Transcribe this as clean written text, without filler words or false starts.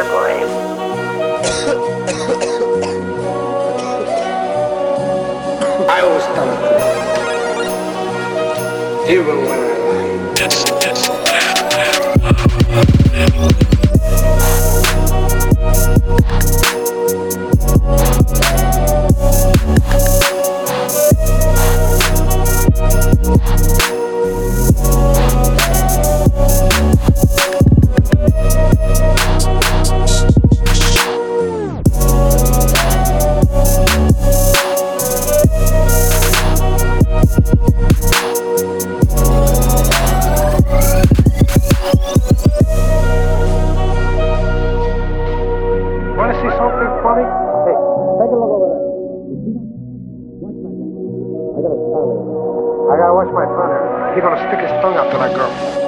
Yeah, boy. I always tell the truth, even when I Want to see something funny? Hey, take a look over there. Watch that guy. I gotta style him. I gotta watch my father. He's gonna stick his tongue out to that girl.